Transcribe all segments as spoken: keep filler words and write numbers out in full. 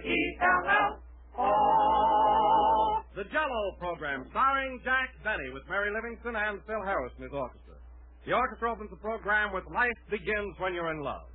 E L L O. The Jell-O program, starring Jack Benny with Mary Livingston and Phil Harris in his orchestra. The orchestra opens the program with Life Begins When You're in Love.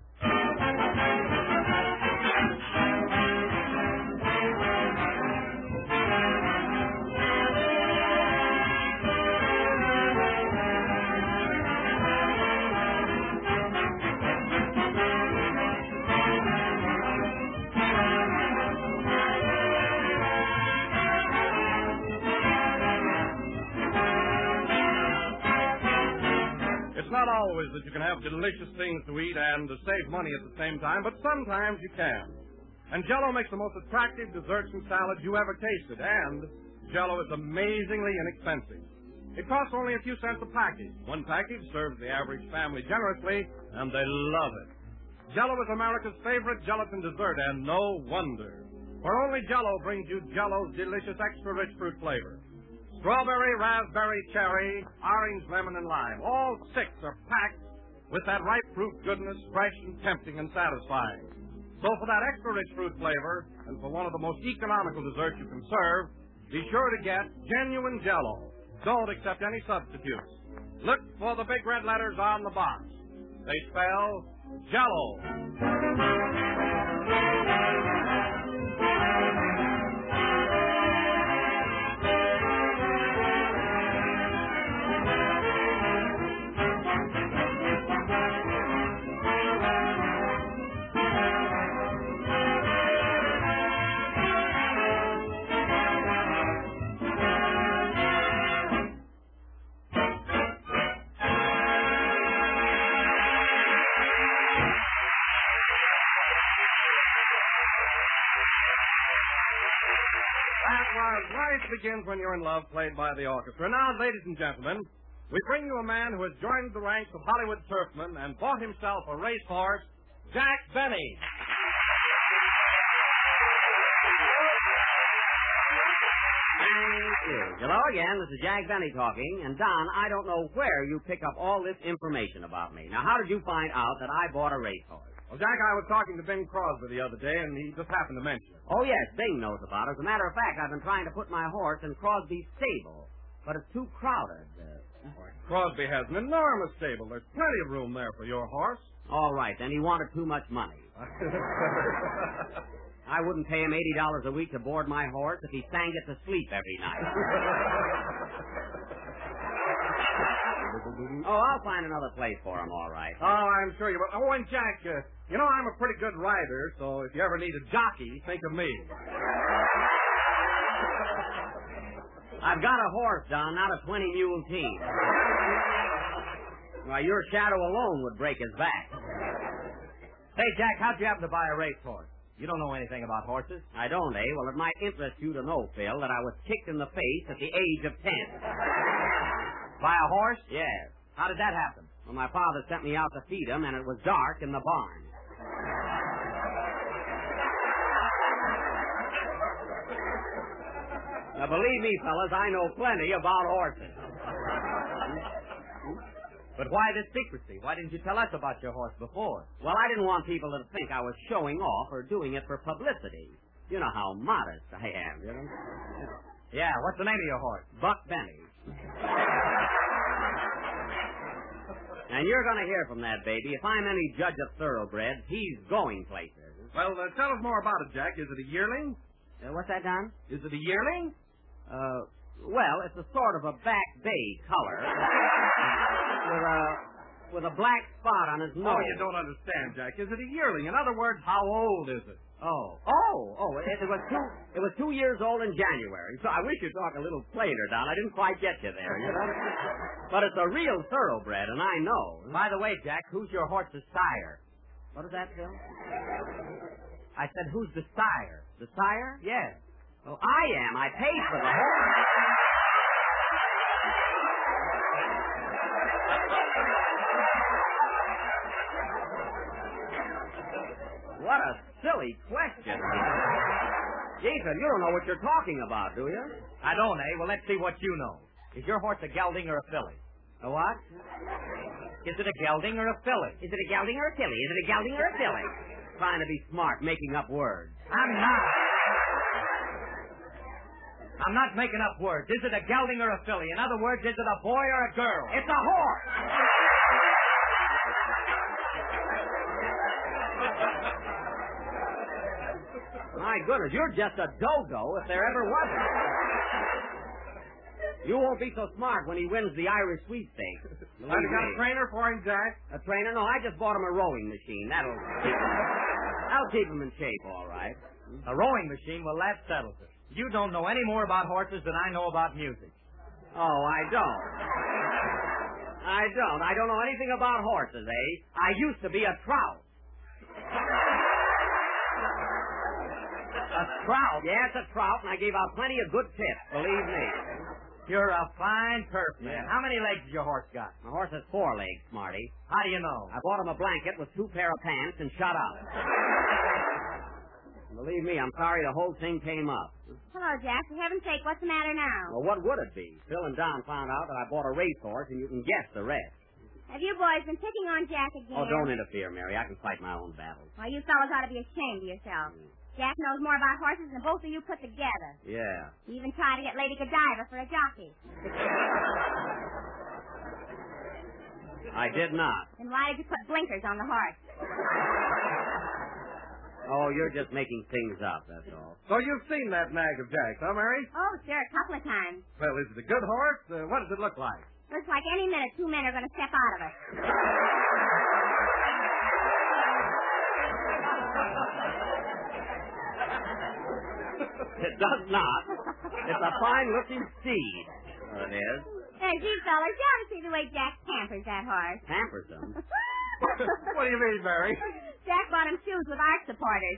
It's not always that you can have delicious things to eat and to save money at the same time, but sometimes you can. And Jell-O makes the most attractive desserts and salads you ever tasted, and Jell-O is amazingly inexpensive. It costs only a few cents a package. One package serves the average family generously, and they love it. Jell-O is America's favorite gelatin dessert, and no wonder. For only Jell-O brings you Jell-O's delicious extra-rich fruit flavor. Strawberry, raspberry, cherry, orange, lemon, and lime. All six are packed with that ripe fruit goodness, fresh and tempting and satisfying. So for that extra-rich fruit flavor, and for one of the most economical desserts you can serve, be sure to get genuine Jell-O. Don't accept any substitutes. Look for the big red letters on the box. They spell Jell-O. Life Begins When You're in Love, played by the orchestra. Now, ladies and gentlemen, we bring you a man who has joined the ranks of Hollywood turfmen and bought himself a racehorse, Jack Benny. Thank you. Hello again, this is Jack Benny talking. And, Don, I don't know where you pick up all this information about me. Now, how did you find out that I bought a racehorse? Well, Jack, I was talking to Bing Crosby the other day, and he just happened to mention it. Oh, yes, Bing knows about it. As a matter of fact, I've been trying to put my horse in Crosby's stable, but it's too crowded. Uh, Crosby has an enormous stable. There's plenty of room there for your horse. All right, then he wanted too much money. I wouldn't pay him eighty dollars a week to board my horse if he sang it to sleep every night. Oh, I'll find another place for him, all right. Oh, I'm sure you will. Oh, and Jack, uh, you know, I'm a pretty good rider, so if you ever need a jockey, think of me. I've got a horse, Don, not a twenty-mule team. Why, your shadow alone would break his back. Hey, Jack, how'd you happen to buy a racehorse? You don't know anything about horses. I don't, eh? Well, it might interest you to know, Phil, that I was kicked in the face at the age of ten. By a horse? Yes. How did that happen? Well, my father sent me out to feed him, and it was dark in the barn. Now, believe me, fellas, I know plenty about horses. But why this secrecy? Why didn't you tell us about your horse before? Well, I didn't want people to think I was showing off or doing it for publicity. You know how modest I am, you know? Yeah, what's the name of your horse? Buck Benny. And you're going to hear from that baby. If I'm any judge of thoroughbreds, he's going places. Well, uh, tell us more about it, Jack. Is it a yearling? Uh, what's that, Don? Is it a yearling? Uh, well, it's a sort of a back bay color. With a, with a black spot on his nose. Oh, you don't understand, Jack. Is it a yearling? In other words, how old is it? Oh. Oh, oh, it, it was two it was two years old in January. So I wish you'd talk a little plainer, Don. I didn't quite get you there, you know. But it's a real thoroughbred, and I know. By the way, Jack, who's your horse's sire? What is that, Phil? I said, who's the sire? The sire? Yes. Oh, I am. I paid for the horse. What a silly question. Jason, you don't know what you're talking about, do you? I don't, eh? Well, let's see what you know. Is your horse a gelding or a filly? A what? Is it a gelding or a filly? Is it a gelding or a filly? Is it a gelding or a filly? Trying to be smart, making up words. I'm not. I'm not making up words. Is it a gelding or a filly? In other words, is it a boy or a girl? It's a horse. My goodness, you're just a dodo if there ever was one. You won't be so smart when he wins the Irish sweepstakes. Have you got a trainer for him, Jack? A trainer? No, I just bought him a rowing machine. That'll keep him, that'll keep him in shape, all right. A rowing machine? Well, that settles it. You don't know any more about horses than I know about music. Oh, I don't. I don't. I don't know anything about horses, eh? I used to be a trout. A trout? Yes, a trout, and I gave out plenty of good tips, believe me. You're a fine turf man. Yeah. How many legs has your horse got? My horse has four legs, Smarty. How do you know? I bought him a blanket with two pair of pants and shut up. Believe me, I'm sorry the whole thing came up. Hello, Jack. For heaven's sake, what's the matter now? Well, what would it be? Phil and Don found out that I bought a racehorse, and you can guess the rest. Have you boys been picking on Jack again? Oh, don't interfere, Mary. I can fight my own battles. Well, you fellows ought to be ashamed of yourselves. Mm. Jack knows more about horses than both of you put together. Yeah. He even tried to get Lady Godiva for a jockey. I did not. Then why did you put blinkers on the horse? Oh, you're just making things up, that's all. So you've seen that nag of Jack's, huh, Mary? Oh, sure, a couple of times. Well, is it a good horse? Uh, what does it look like? Looks like any minute two men are going to step out of it. It does not. It's a fine-looking steed. Oh, it is. Hey, gee, fellas, you ought to see the way Jack pampers that horse. Pampers him. What do you mean, Mary? Jack bought him shoes with arch supporters.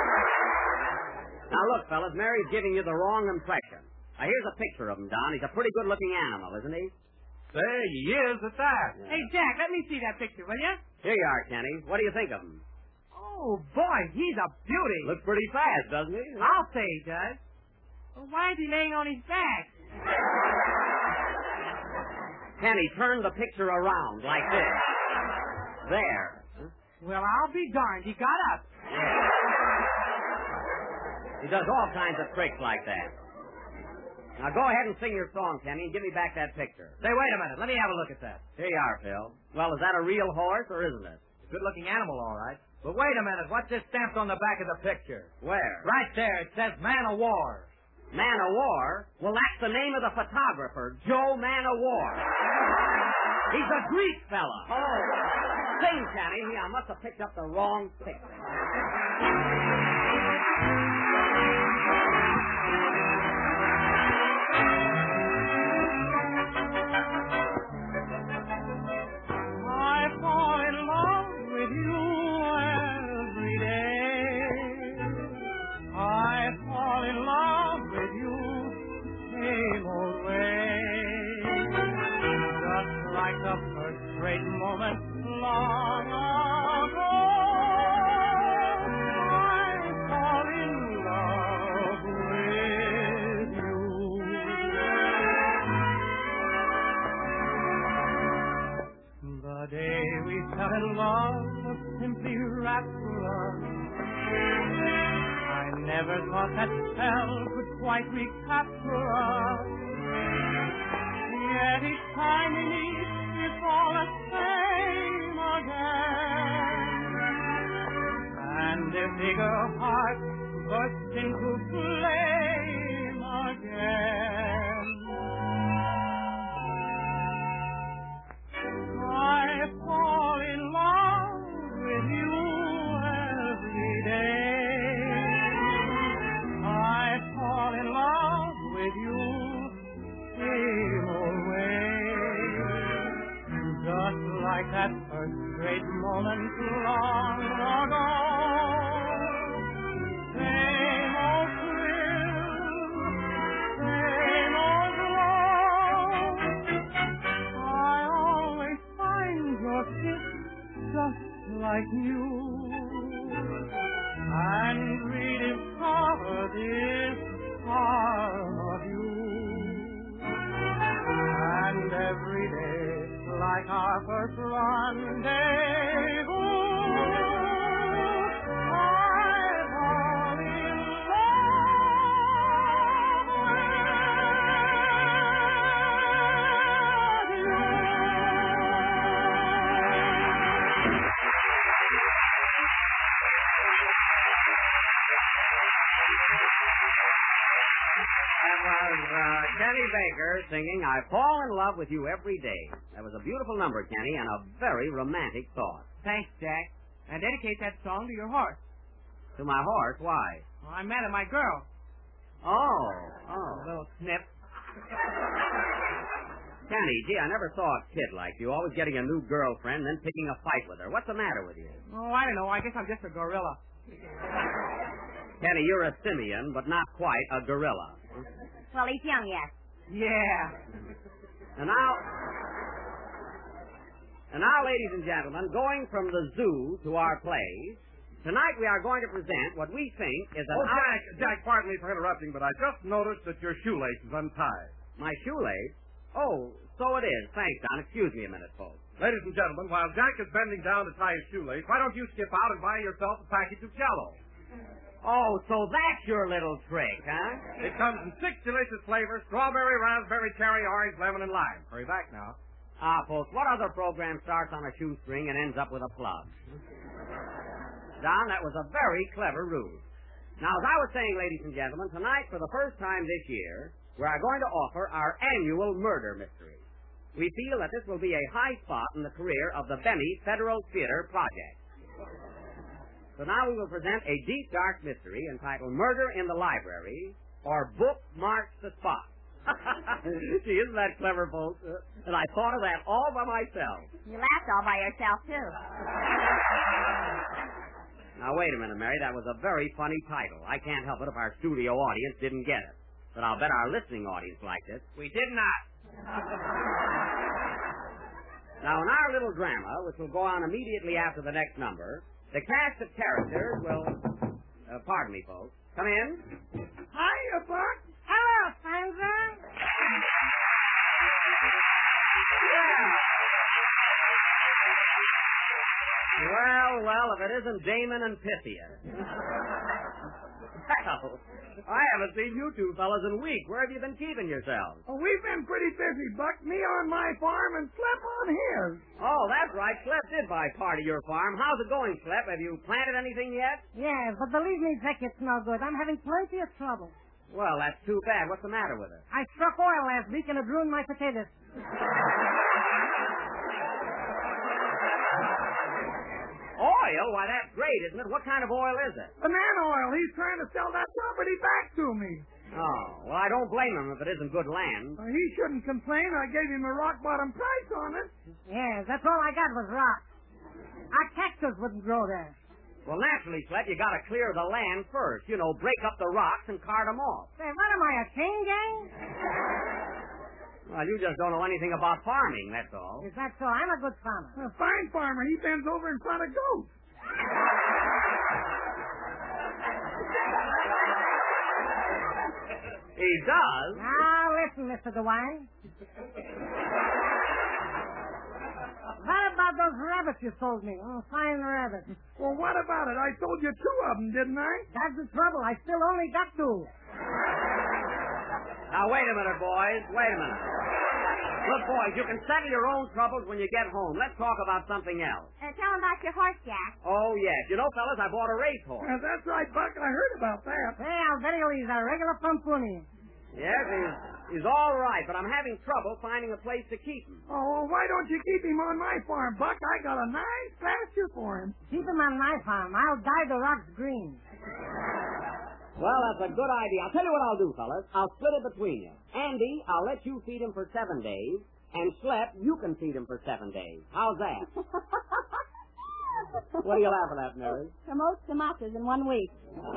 Now, look, fellas, Mary's giving you the wrong impression. Now, here's a picture of him, Don. He's a pretty good-looking animal, isn't he? Say, he is at that. Yeah. Hey, Jack, let me see that picture, will you? Here you are, Kenny. What do you think of him? Oh, boy, he's a beauty. Looks pretty fast, doesn't he? I'll say he does. Well, why is he laying on his back? Kenny, turn the picture around like this. There. Well, I'll be darned. He got up. Yeah. He does all kinds of tricks like that. Now, go ahead and sing your song, Kenny, and give me back that picture. Say, wait a minute. Let me have a look at that. Here you are, Phil. Well, is that a real horse, or isn't it? Good-looking animal, all right. But wait a minute. What's this stamped on the back of the picture? Where? Right there. It says Man of War. Man of War? Well, that's the name of the photographer, Joe Man of War. He's a Greek fella. Oh. Sing, Kenny. I must have picked up the wrong picture. I fall in love with you every day. I fall in love with you same old way. Just like the first great moment long ago. I fall in love with you. The day we fell in love was simply rapturous. I never thought that spell could quite recapture us. Yet each time we meet, it's all the same again. And this eager heart bursts into flame again. I fall in love with you every day. I fall in love with you same old way. Just like that first great moment long ago. Same old thrill, same old glow. I always find your kiss just like you, and rediscover this charm of you. And every day, like our first rendezvous, I fall in love with That was uh, Kenny Baker singing I Fall in Love with You Every Day. That was a beautiful number, Kenny, and a very romantic thought. Thanks, Jack. I dedicate that song to your horse. To my horse? Why? Well, I met her, my girl. Oh, oh. A little snip. Kenny, gee, I never saw a kid like you, always getting a new girlfriend, then picking a fight with her. What's the matter with you? Oh, I don't know. I guess I'm just a gorilla. Kenny, you're a simian, but not quite a gorilla. Well, he's young yet. Yeah. And now, and now, ladies and gentlemen, going from the zoo to our plays, tonight we are going to present what we think is an... Oh, Jack, Jack, pardon me for interrupting, but I just noticed that your shoelace is untied. My shoelace? Oh, so it is. Thanks, Don. Excuse me a minute, folks. Ladies and gentlemen, while Jack is bending down to tie his shoelace, why don't you skip out and buy yourself a package of Jell-O? Oh, so that's your little trick, huh? It comes in six delicious flavors: strawberry, raspberry, cherry, orange, lemon, and lime. Hurry back now. Ah, folks, what other program starts on a shoestring and ends up with a plug? Don, that was a very clever ruse. Now, as I was saying, ladies and gentlemen, tonight, for the first time this year, we are going to offer our annual murder mystery. We feel that this will be a high spot in the career of the Benny Federal Theater Project. So now we will present a deep, dark mystery entitled Murder in the Library, or Bookmarks the Spot. Gee, isn't that clever, folks? Uh, and I thought of that all by myself. You laughed all by yourself, too. Now, wait a minute, Mary. That was a very funny title. I can't help it if our studio audience didn't get it. But I'll bet our listening audience liked it. We did not. Now, in our little drama, which will go on immediately after the next number, the cast of characters will... Uh, pardon me, folks. Come in. Hiya, Buck. Hello, Sandra. Well, well, if it isn't Damon and Pythia. Well, I haven't seen you two fellas in weeks. Where have you been keeping yourselves? Oh, we've been pretty busy, Buck. Me on my farm and Slip on his. Oh, that's right. Slep did buy part of your farm. How's it going, Slep? Have you planted anything yet? Yeah, but believe me, Vic, it's no good. I'm having plenty of trouble. Well, that's too bad. What's the matter with it? I struck oil last week and it ruined my potatoes. Oil? Why, that's great, isn't it? What kind of oil is it? Banana oil. He's trying to sell that property back to me. Oh, well, I don't blame him if it isn't good land. Uh, he shouldn't complain. I gave him a rock-bottom price on it. Yeah, that's all I got was rocks. Our cactus wouldn't grow there. Well, naturally, Slep, you gotta clear the land first. You know, break up the rocks and cart them off. Say, what am I, a chain gang? Well, you just don't know anything about farming, that's all. Is that so? I'm a good farmer. A fine farmer. He bends over in front of goats. He does? Now, listen, Mister DeWine. What about those rabbits you sold me? Oh, fine rabbits. Well, what about it? I sold you two of them, didn't I? That's the trouble. I still only got two. Now, wait a minute, boys. Wait a minute. Look, boys, you can settle your own troubles when you get home. Let's talk about something else. Uh, tell him about your horse, Jack. Oh, yes. You know, fellas, I bought a racehorse. Uh, that's right, Buck. I heard about that. Hey, I'll bet you he's a regular pumpoony. Yes, he's, he's all right, but I'm having trouble finding a place to keep him. Oh, well, why don't you keep him on my farm, Buck? I got a nice pasture for him. Keep him on my farm. I'll dye the rocks green. Well, that's a good idea. I'll tell you what I'll do, fellas. I'll split it between you. Andy, I'll let you feed him for seven days, and Slep, you can feed him for seven days. How's that? What are you laughing at, Mary? Promote samosas in one week.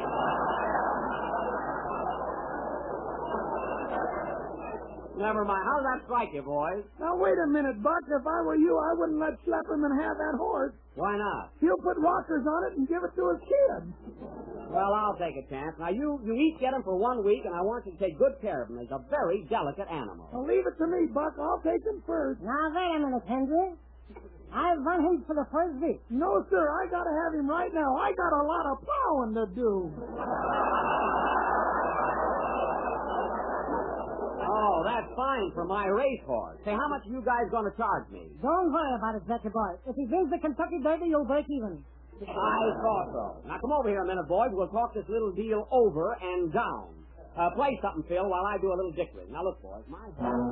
Never mind. How's that strike you, boys? Now, wait a minute, Buck. If I were you, I wouldn't let Schlepperman have that horse. Why not? He'll put rockers on it and give it to his kid. Well, I'll take a chance. Now, you, you each get him for one week, and I want you to take good care of him. He's a very delicate animal. Well, leave it to me, Buck. I'll take him first. Now, wait a minute, Henry. I've run him for the first week. No, sir. I got to have him right now. I got a lot of plowing to do. Oh, that's fine for my racehorse. Say, how much are you guys going to charge me? Don't worry about it, Becky boy. If he wins the Kentucky Derby, you'll break even. I thought so. Now, come over here a minute, boys. We'll talk this little deal over and down. Uh, play something, Phil, while I do a little dickery. Now, look, boys. My...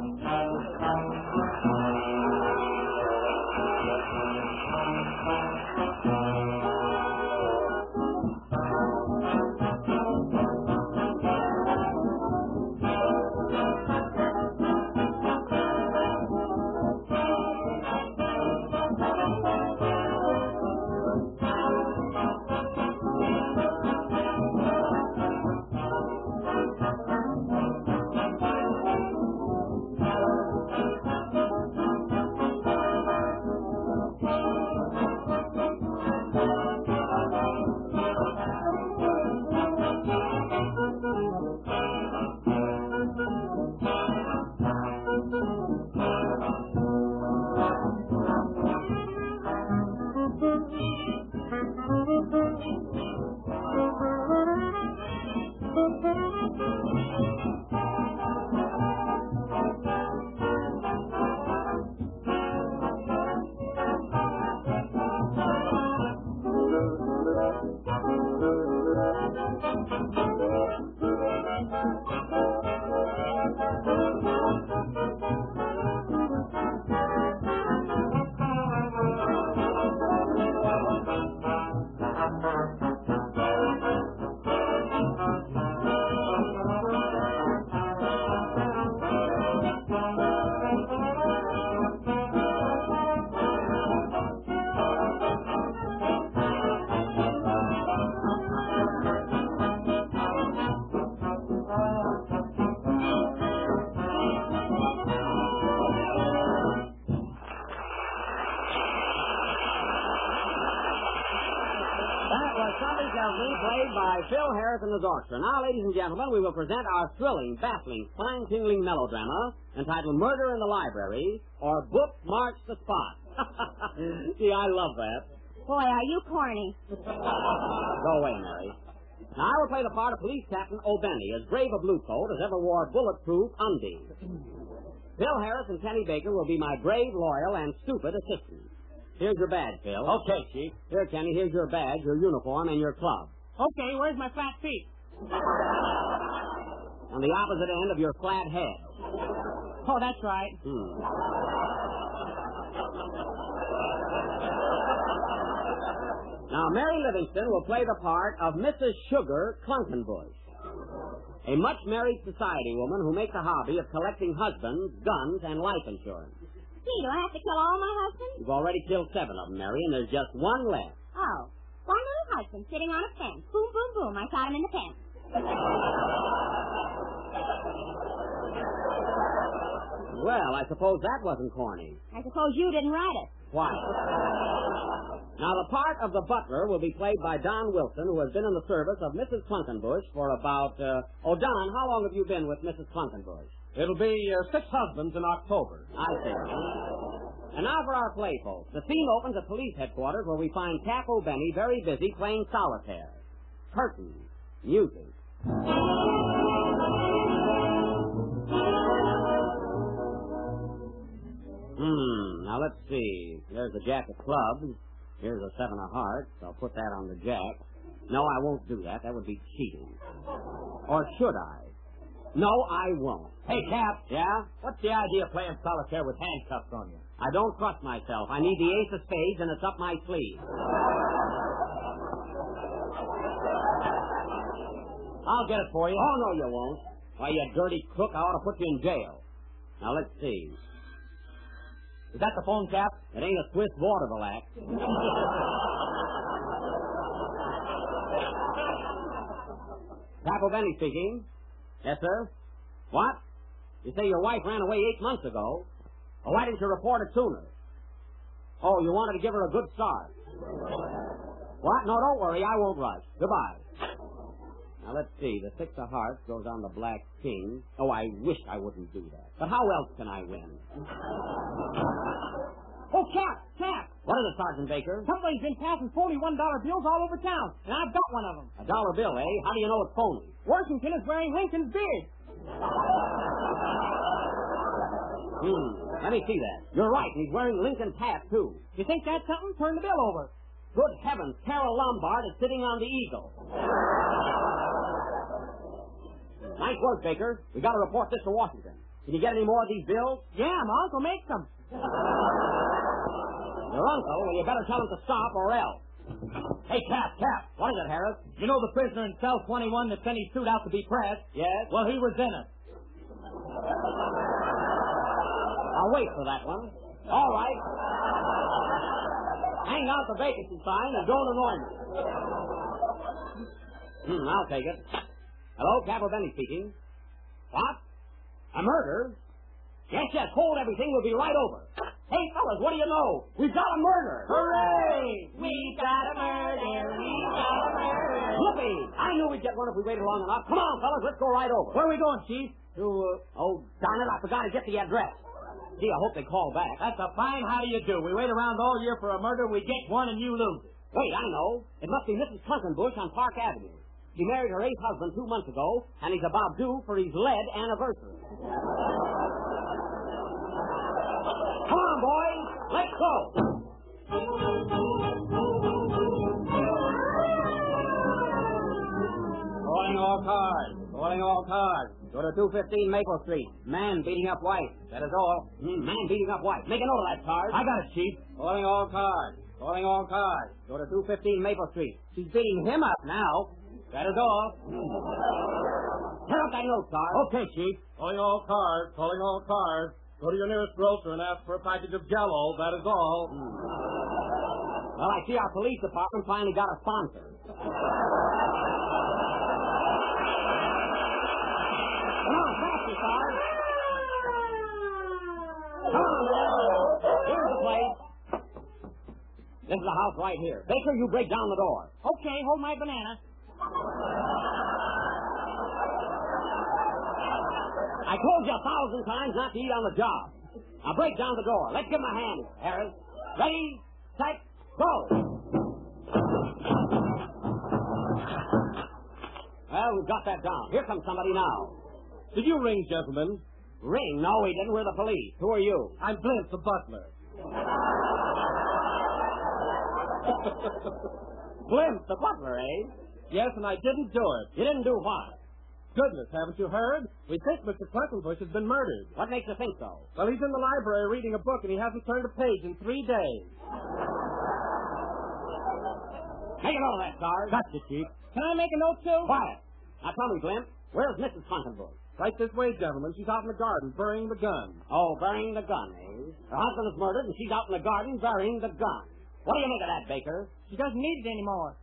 Played by Phil Harris and his orchestra. Now, ladies and gentlemen, we will present our thrilling, baffling, spine-tingling melodrama entitled Murder in the Library, or Book March the Spot. See, I love that. Boy, are you corny. Go away, Mary. Now, I will play the part of Police Captain O'Benny, as brave a blue coat as ever wore bulletproof undies. Phil Harris and Kenny Baker will be my brave, loyal, and stupid assistants. Here's your badge, Phil. Okay, Chief. Here, Kenny, here's your badge, your uniform, and your club. Okay, where's my flat feet? On the opposite end of your flat head. Oh, that's right. Hmm. Now, Mary Livingston will play the part of Missus Sugar Clunkenbush, a much-married society woman who makes a hobby of collecting husbands, guns, and life insurance. Gee, do I have to kill all my husbands? You've already killed seven of them, Mary, and there's just one left. Oh. One little husband sitting on a fence. Boom, boom, boom. I shot him in the fence. Well, I suppose that wasn't corny. I suppose you didn't write it. Why? Now, the part of the butler will be played by Don Wilson, who has been in the service of Missus Clunkenbush for about... Uh... Oh, Don, how long have you been with Missus Clunkenbush? It'll be uh, six husbands in October. I see. And now for our play, folks. The scene opens at police headquarters, where we find Cap O'Benny very busy playing solitaire. Curtain. Music. Hmm. Now, let's see. There's a jack of clubs. Here's a seven of hearts. I'll put that on the jack. No, I won't do that. That would be cheating. Or should I? No, I won't. Hey, Cap. Yeah? What's the idea of playing solitaire with handcuffs on you? I don't trust myself. I need the ace of spades, and it's up my sleeve. I'll get it for you. Oh, no, you won't. Why, you dirty crook, I ought to put you in jail. Now, let's see. Is that the phone, Cap? It ain't a Swiss vaudeville act. Cap O'Benny speaking. Yes, sir? What? You say your wife ran away eight months ago. Well, why didn't you report it sooner? Oh, you wanted to give her a good start. What? No, don't worry. I won't rush. Goodbye. Now, let's see. The six of hearts goes on the black king. Oh, I wish I wouldn't do that. But how else can I win? Oh, Cap, Cap. What is it, Sergeant Baker? Somebody's been passing forty-one dollar bills all over town, and I've got one of them. A dollar bill, eh? How do you know it's phony? Washington is wearing Lincoln's beard. Hmm. Let me see that. You're right. He's wearing Lincoln's hat, too. You think that's something? Turn the bill over. Good heavens. Carol Lombard is sitting on the eagle. Nice work, Baker. We got to report this to Washington. Can you get any more of these bills? Yeah, my uncle makes them. Your uncle? Well, you better tell him to stop or else. Hey, Cap, Cap. What is it, Harris? You know the prisoner in cell twenty-one that sent his suit out to be pressed? Yes? Well, he was in it. I'll wait for that one. All right. Hang out the vacancy sign and don't annoy me. Hmm, I'll take it. Hello, Captain Benny speaking. What? A murder? Yes, yes, hold everything. We'll be right over. Hey, fellas, what do you know? We've got a murder. Hooray! We got a murder, we got a murder. Whoopee! I knew we'd get one if we waited long enough. Come on, fellas, let's go right over. Where are we going, Chief? To, uh, oh, darn it, I forgot to get the address. Gee, I hope they call back. That's a fine how do you do. We wait around all year for a murder, we get one and you lose it. Wait, I know. It must be Missus Clunkenbush on Park Avenue. She married her eighth husband two months ago, and he's about due for his lead anniversary. Come on, boys. Let's go. Calling all cars. Calling all cars. Go to two fifteen Maple Street. Man beating up wife. That is all. Mm, man beating up wife. Make a note of that, Sarge. I got it, Chief. Calling all cars. Calling all cars. Go to two fifteen Maple Street. She's beating him up now. That is all. Turn up that note, Sarge. Okay, Chief. Calling all cars, calling all cars. Go to your nearest grocer and ask for a package of Jell-O. That is all. Well, I see our police department finally got a sponsor. Come on, faster, Sarge. Come on, man. Here's the place. This is the house right here. Baker, you break down the door. Okay, hold my banana. I told you a thousand times not to eat on the job. Now break down the door. Let's give him a hand, Harris. Ready, set, go. Well, we've got that down. Here comes somebody now. Did you ring, gentlemen? Ring? No, we didn't. We're the police. Who are you? I'm Blint, the butler. Blimp, the butler, eh? Yes, and I didn't do it. You didn't do what? Goodness, haven't you heard? We think Mister Clunkenbush has been murdered. What makes you think so? Well, he's in the library reading a book, and he hasn't turned a page in three days. Make a note of that, Sarge. Gotcha, Chief. Can I make a note, too? Quiet. Now tell me, Blimp, where's Missus Clunkenbush? Right this way, gentlemen. She's out in the garden burying the gun. Oh, burying the gun, eh? Her husband is murdered, and she's out in the garden burying the gun. What do you make of that, Baker? She doesn't need it anymore.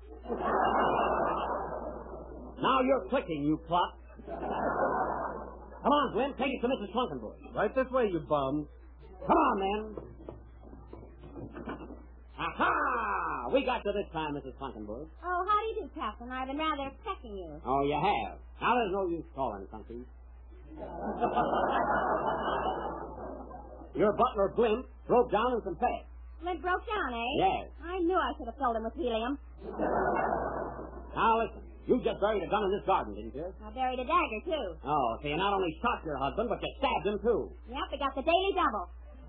Now you're clicking, you clock. Come on, Glenn, take it to Missus Clunkenbush. Right this way, you bums. Come on, men. Aha! We got you this time, Missus Clunkenbush. Oh, how do you do, Captain? I've been rather expecting you. Oh, you have. Now there's no use calling, Funky. Your butler, Blimp, broke down and confessed. Flint broke down, eh? Yes. I knew I should have filled him with helium. Now listen, you just buried a gun in this garden, didn't you? I buried a dagger, too. Oh, so you not only shot your husband, but you stabbed him, too. Yep, we got the daily double.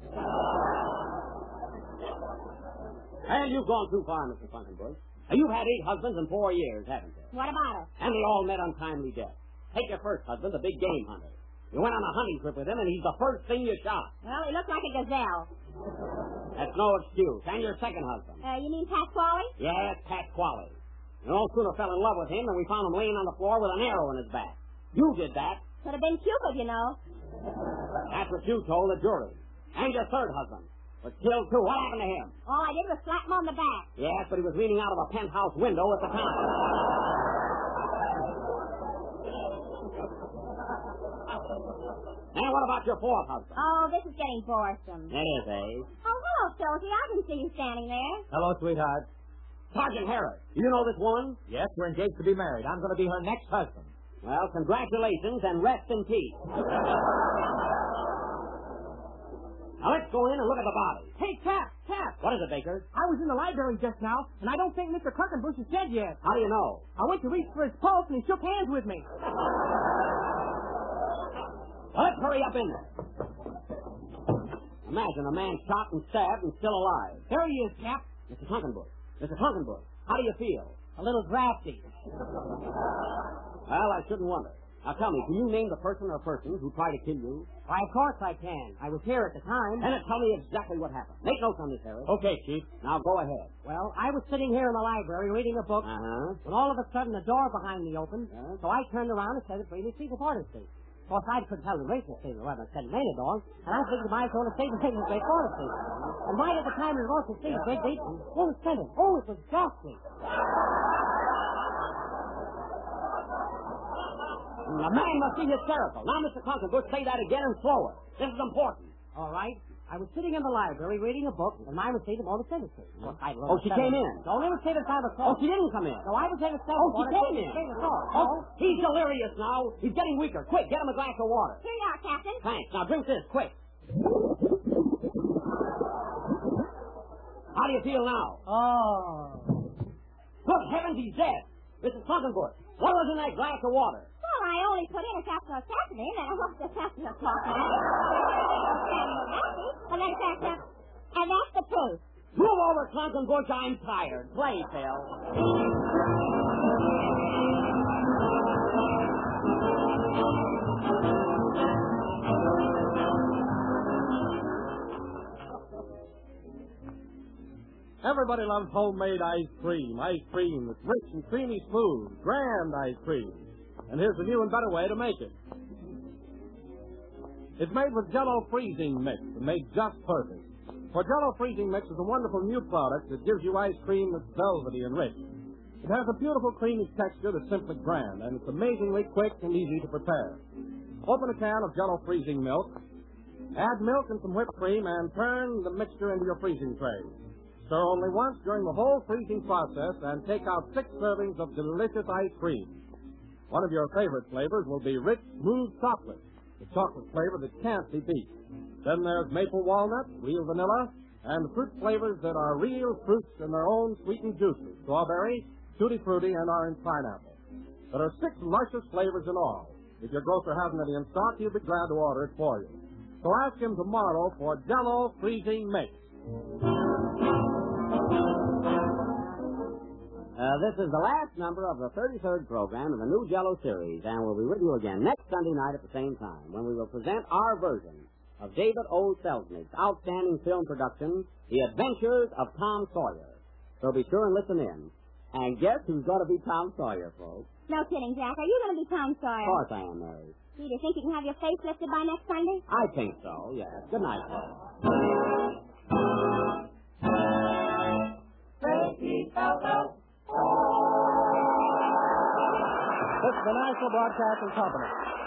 Well, you've gone too far, Mister Funkenbush. Now, you've had eight husbands in four years, haven't you? What about her? And they all met untimely death. Take your first husband, the big game hunter. You went on a hunting trip with him, and he's the first thing you shot. Well, he looked like a gazelle. That's no excuse. And your second husband. Uh, you mean Pasquale? Yes, Pat Qualley. You no sooner fell in love with him than we found him laying on the floor with an arrow in his back. You did that. Could have been Cupid, you know. That's what you told the jury. And your third husband was killed, too. What happened to him? All I did was slap him on the back. Yes, but he was leaning out of a penthouse window at the time. And what about your fourth husband? Oh, this is getting boresome. It is, eh? Oh, hello, Sophie. I can see you standing there. Hello, sweetheart. Sergeant Harris, do you know this woman? Yes, we're engaged to be married. I'm going to be her next husband. Well, congratulations and rest in peace. Now, let's go in and look at the body. Hey, Cap, Cap. What is it, Baker? I was in the library just now, and I don't think Mister Clunkenbush is dead yet. How do you know? I went to reach for his pulse, and he shook hands with me. Well, let's hurry up in there. Imagine a man shot and stabbed and still alive. There he is, Cap. Mister Clunkenbush. Mister Clunkenbush, how do you feel? A little drafty. Well, I shouldn't wonder. Now tell me, can you name the person or persons who tried to kill you? Why, of course I can. I was here at the time. And then tell me exactly what happened. Make notes on this, Harry. Okay, Chief. Now go ahead. Well, I was sitting here in the library reading a book Uh-huh. when all of a sudden the door behind me opened. Yeah. So I turned around and said, "Please see the border street." Of course, I couldn't tell the racing station whether I said the main door, and I figured my going to say the racing station border street. And right at the time we were going to see the big beat, oh, it said it. Oh, it was ghastly. The man must be hysterical. Now, Mister Conklin, say that again and slower. This is important. All right. I was sitting in the library reading a book, and mine was seated on the center seat. Of course, I Oh, she came in. The only was seated five Oh, o'clock. she didn't come in. No, I was in a seven. Oh, she came in. Oh, Oh, he's delirious now. He's getting weaker. Quick, get him a glass of water. Here you are, Captain. Thanks. Now drink this, quick. How do you feel now? Oh. Good heavens, he's dead. Missus Conklin, what was in that glass of water? Well, I only put in a capsule of caffeine, and I hope the capsule of coffee. And then that's up. And that's the truth. Move over, Conklin Bush. I'm tired. Play, Phil. Everybody loves homemade ice cream. Ice cream that's rich and creamy smooth. Grand ice cream. And here's a new and better way to make it. It's made with Jell-O freezing mix and made just perfect. For Jell-O freezing mix is a wonderful new product that gives you ice cream that's velvety and rich. It has a beautiful creamy texture that's simply grand, and it's amazingly quick and easy to prepare. Open a can of Jell-O freezing milk, add milk and some whipped cream, and turn the mixture into your freezing tray. Stir only once during the whole freezing process, and take out six servings of delicious ice cream. One of your favorite flavors will be rich, smooth chocolate, the chocolate flavor that can't be beat. Then there's maple walnut, real vanilla, and fruit flavors that are real fruits in their own sweetened juices, strawberry, tutti frutti, and orange pineapple. There are six luscious flavors in all. If your grocer hasn't any in stock, he'll be glad to order it for you. So ask him tomorrow for Jell-O freezing mix. Uh, this is the last number of the thirty-third program of the new Jell-O series, and we'll be with you again next Sunday night at the same time, when we will present our version of David O. Selznick's outstanding film production, The Adventures of Tom Sawyer. So be sure and listen in. And guess who's going to be Tom Sawyer, folks? No kidding, Jack. Are you going to be Tom Sawyer? Of course I am, Mary. Do you think you can have your face lifted by next Sunday? I think so, yes. Good night, folks. This is the National Broadcasting Company.